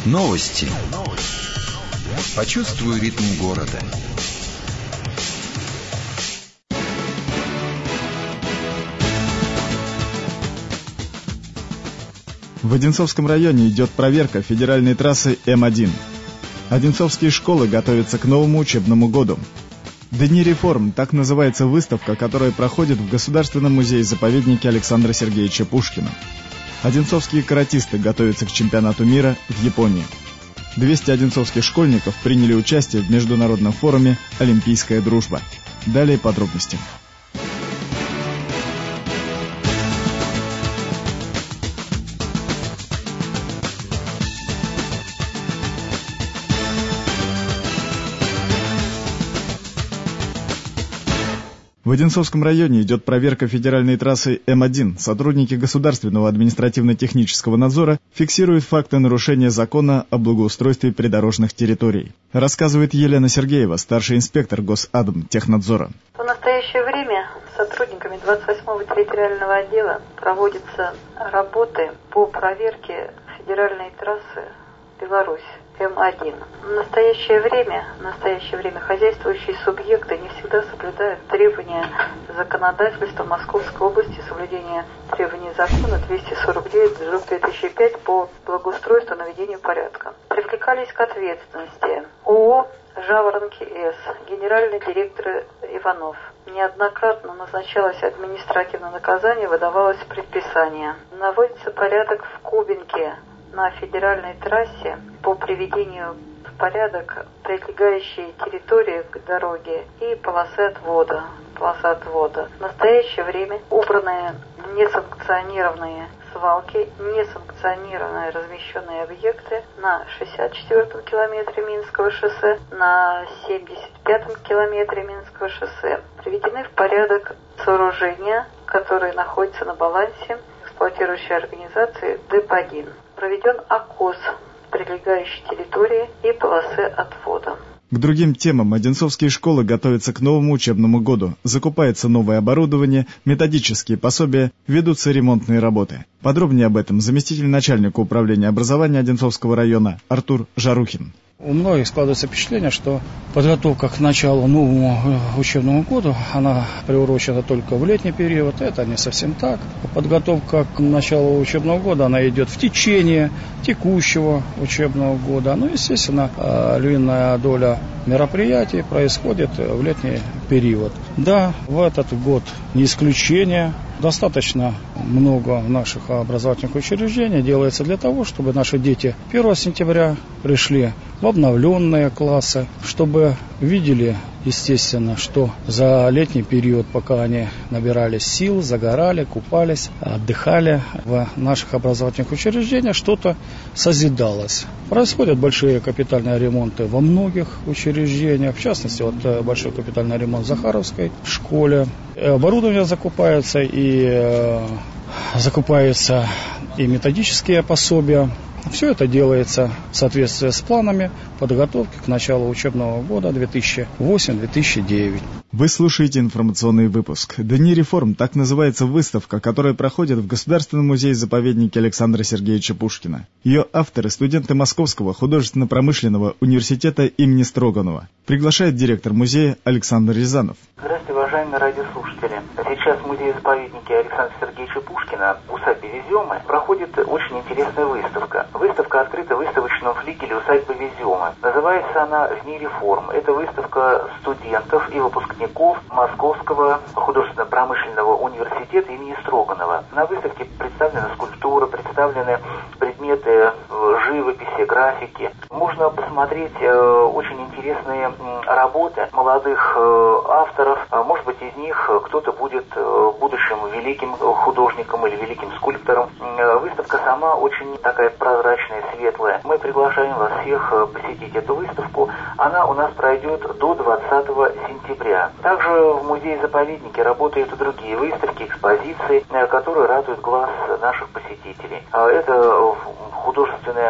Новости. Почувствуй ритм города. В Одинцовском районе идет проверка федеральной трассы М1. Одинцовские школы готовятся к новому учебному году. Дни реформ – так называется выставка, которая проходит в Государственном музее-заповеднике Александра Сергеевича Пушкина. Одинцовские каратисты готовятся к чемпионату мира в Японии. 200 одинцовских школьников приняли участие в международном форуме «Олимпийская дружба». Далее подробности. В Одинцовском районе идет проверка федеральной трассы М1. Сотрудники Государственного административно-технического надзора фиксируют факты нарушения закона о благоустройстве придорожных территорий. Рассказывает Елена Сергеева, старший инспектор Госадмтехнадзора. В настоящее время сотрудниками 28-го территориального отдела проводятся работы по проверке федеральной трассы Беларусь. М1. В настоящее время хозяйствующие субъекты не всегда соблюдают требования законодательства Московской области, соблюдение требований закона 249/2005 по благоустройству и наведению порядка. Привлекались к ответственности ООО «Жаворонки С», генеральный директор Иванов. Неоднократно назначалось административное наказание, выдавалось предписание. Наводится порядок в Кубинке на федеральной трассе по приведению в порядок прилегающей территории к дороге и полосы отвода. В настоящее время убранные несанкционированные свалки, несанкционированные размещенные объекты на 64-м километре Минского шоссе, на 75-м километре Минского шоссе приведены в порядок сооружения, которые находятся на балансе эксплуатирующей организации ДЭП-1. Проведен ОКОС прилегающей территории и полосы отвода. К другим темам одинцовские школы готовятся к новому учебному году. Закупается новое оборудование, методические пособия, ведутся ремонтные работы. Подробнее об этом заместитель начальника управления образования Одинцовского района Артур Жарухин. У многих складывается впечатление, что подготовка к началу новому учебному году, она приурочена только в летний период. Это не совсем так. Подготовка к началу учебного года, она идет в течение текущего учебного года. Ну, естественно, львиная доля мероприятий происходит в летний период. Да, в этот год не исключение. Достаточно много наших образовательных учреждений делается для того, чтобы наши дети 1 сентября пришли в обновленные классы, чтобы видели, естественно, что за летний период, пока они набирались сил, загорали, купались, отдыхали в наших образовательных учреждениях, что-то созидалось. Происходят большие капитальные ремонты во многих учреждениях, в частности, вот большой капитальный ремонт в Захаровской школе. Оборудование закупается и методические пособия. Все это делается в соответствии с планами подготовки к началу учебного года 2008-2009. Вы слушаете информационный выпуск. Дни реформ, так называется выставка, которая проходит в Государственном музее-заповеднике Александра Сергеевича Пушкина. Ее авторы – студенты Московского художественно-промышленного университета имени Строганова. Приглашает директор музея Александр Рязанов. Здравствуйте, уважаемые радиослушатели. Сейчас в музее-заповеднике Александра Сергеевича Пушкина в усадьбе Веземы проходит очень интересная выставка. Выставка открыта в выставочном флигеле усадьбы Веземы. Называется она «Дни реформ». Это выставка студентов и выпускников Московского художественно-промышленного университета имени Строганова. На выставке представлены скульптуры, представлены предметы живописи, графики. Можно посмотреть очень интересные работы молодых авторов. Может быть, из них кто-то будет в будущем великим художником или великим скульптором. Выставка сама очень такая прозрачная, светлая. Мы приглашаем вас всех посетить эту выставку. Она у нас пройдет до 20 сентября. Также в музее-заповеднике работают и другие выставки, экспозиции, которые радуют глаз наших посетителей. Это художественная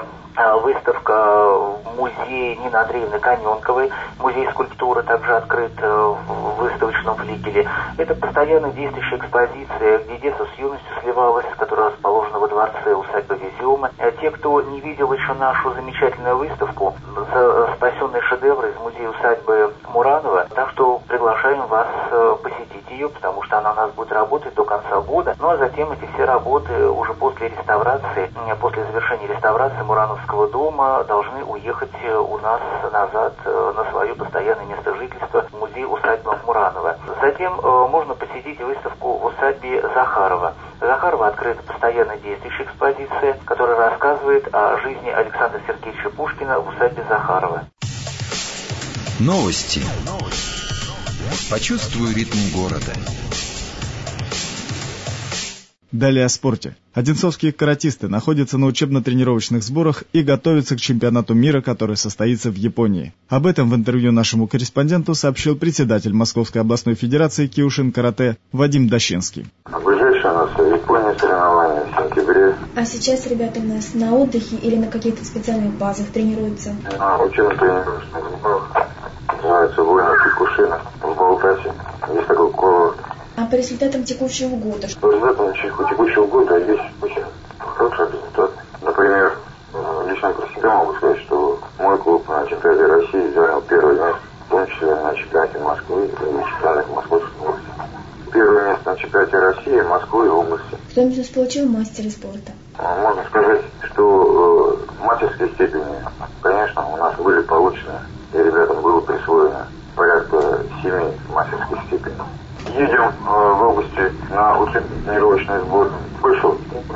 сегодня выставка в музее Нины Андреевны Каменковой. Музей скульптуры также открыт в выставочном флигеле. Это постоянно действующая экспозиция, где детство с юностью сливалось, которая расположена во дворце усадьбы Везиума. Те, кто не видел еще нашу замечательную выставку «Спасенные шедевры» из музея усадьбы Муранова, так что приглашаем вас посетить ее, потому что она у нас будет работать до конца года. Ну а затем эти все работы уже после реставрации, после завершения реставрации Мурановского дома должны уехать у нас назад на свое постоянное место жительства в музей усадьбы Муранова. Затем можно посетить выставку в усадьбе Захарова. Захарова открыта постоянно действующая экспозиция, которая рассказывает о жизни Александра Сергеевича Пушкина в усадьбе Захарова. Новости. Почувствуй ритм города. Далее о спорте. Одинцовские каратисты находятся на учебно-тренировочных сборах и готовятся к чемпионату мира, который состоится в Японии. Об этом в интервью нашему корреспонденту сообщил председатель Московской областной федерации Киушин-карате Вадим Дощинский. Ближайшее у нас в Японии соревнования в сентябре. А сейчас ребята у нас на отдыхе или на каких-то специальных базах тренируются? На учебно-тренировочных сборах. Называется «Война Кикушина» в Балтасе. Есть такой курорт. А по результатам текущего года? По результатам текущего года есть очень хороший результат. Например, лично про себя могу сказать, что мой клуб на чемпионате России занял первое место, в том числе на чемпионате Москвы и чемпионате Московской области. Первое место на чемпионате России, Москвы и области. Кто из получил мастера спорта? Можно сказать, что мастерские степени, конечно, у нас были получены, и ребятам было присвоено порядка 7 мастерских степеней. Едем в августе на учебно-тренировочный сбор. Вышел,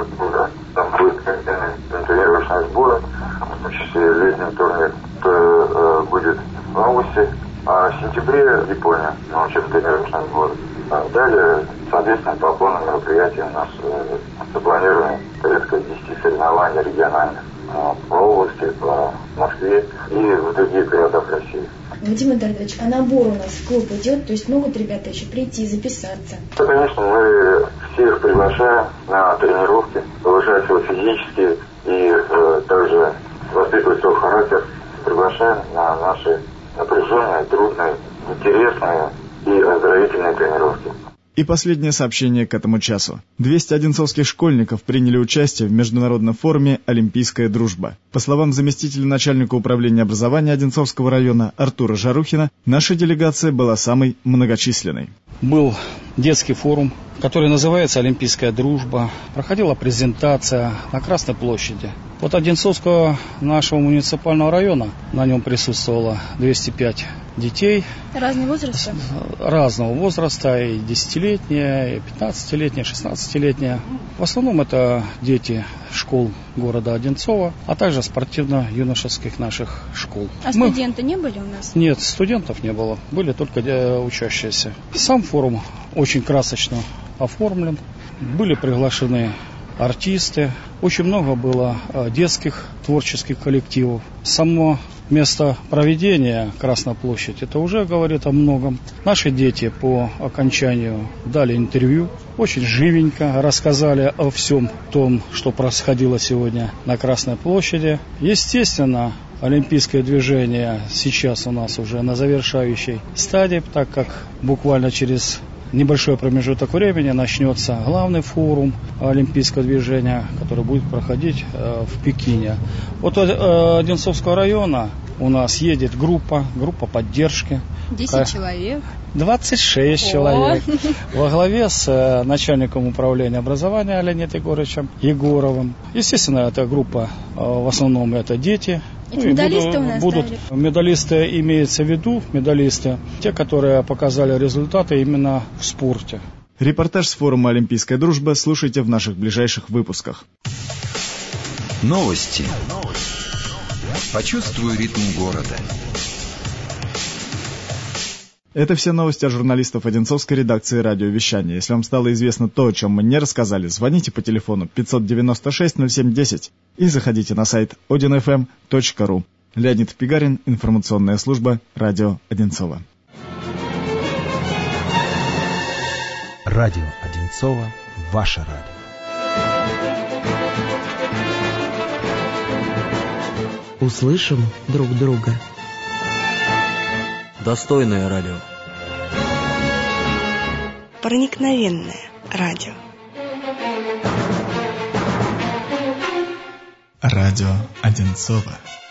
там будет тренировочный сбор, в том числе летний турнир, который будет в августе, а в сентябре Япония на учебно-тренировочный сбор. Далее, соответственно, по плану мероприятий у нас запланировано порядка 10 соревнований региональных по области, по Москве и в других городах России. Вадим Эдуардович, а набор у нас в клуб идет, то есть могут ребята еще прийти, записаться? Да, конечно, мы всех приглашаем на тренировки, повышать свой физический и также воспитывать свой характер. Приглашаем на наши напряженные, трудные, интересные и оздоровительные тренировки. И последнее сообщение к этому часу. 200 одинцовских школьников приняли участие в международном форуме «Олимпийская дружба». По словам заместителя начальника управления образования Одинцовского района Артура Жарухина, наша делегация была самой многочисленной. Был детский форум, который называется «Олимпийская дружба». Проходила презентация на Красной площади. От Одинцовского нашего муниципального района на нем присутствовало 205 детей. Разного возраста? Разного возраста, и 10-летние, и 15-летние, 16-летние. В основном это дети школ города Одинцова, а также спортивно-юношеских наших школ. А студенты не были у нас? Нет, студентов не было, были только учащиеся. Сам форум очень красочно оформлен, были приглашены артисты, очень много было детских творческих коллективов. Само место проведения Красная площадь, это уже говорит о многом. Наши дети по окончанию дали интервью, очень живенько рассказали о всем том, что происходило сегодня на Красной площади. Естественно, олимпийское движение сейчас у нас уже на завершающей стадии, так как буквально через небольшой промежуток времени начнется главный форум олимпийского движения, который будет проходить в Пекине. От Одинцовского района у нас едет группа поддержки. 10 человек. 26 человек. Во главе с начальником управления образования Леонидом Егоровичем Егоровым. Естественно, эта группа в основном это дети. Это медалисты у нас будут медалисты, имеется в виду, медалисты, те, которые показали результаты именно в спорте. Репортаж с форума «Олимпийская дружба» слушайте в наших ближайших выпусках. Новости. Почувствуй ритм города. Это все новости от журналистов Одинцовской редакции радиовещания. Если вам стало известно то, о чем мы не рассказали, звоните по телефону 596-07-10 и заходите на сайт odinfm.ru. Леонид Пигарин, информационная служба «Радио Одинцова». Радио Одинцова. Ваше радио. услышим друг друга. Достойное радио. Проникновенное радио. Радио Одинцово.